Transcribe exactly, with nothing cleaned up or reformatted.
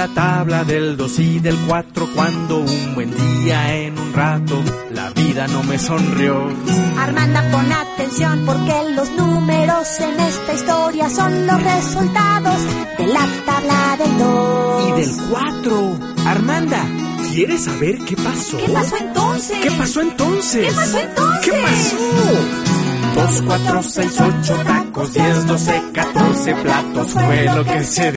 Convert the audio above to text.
la tabla del dos y del cuatro, cuando un buen día en un rato la vida no me sonrió. Armanda, pon atención, porque los números en esta historia son los resultados de la tabla del dos Y del cuatro. Armanda, ¿quieres saber qué pasó? ¿Qué pasó entonces? ¿Qué pasó entonces? ¿Qué pasó entonces? ¿Qué pasó? Dos, cuatro, seis, ocho tacos, diez, doce, catorce platos fue lo que se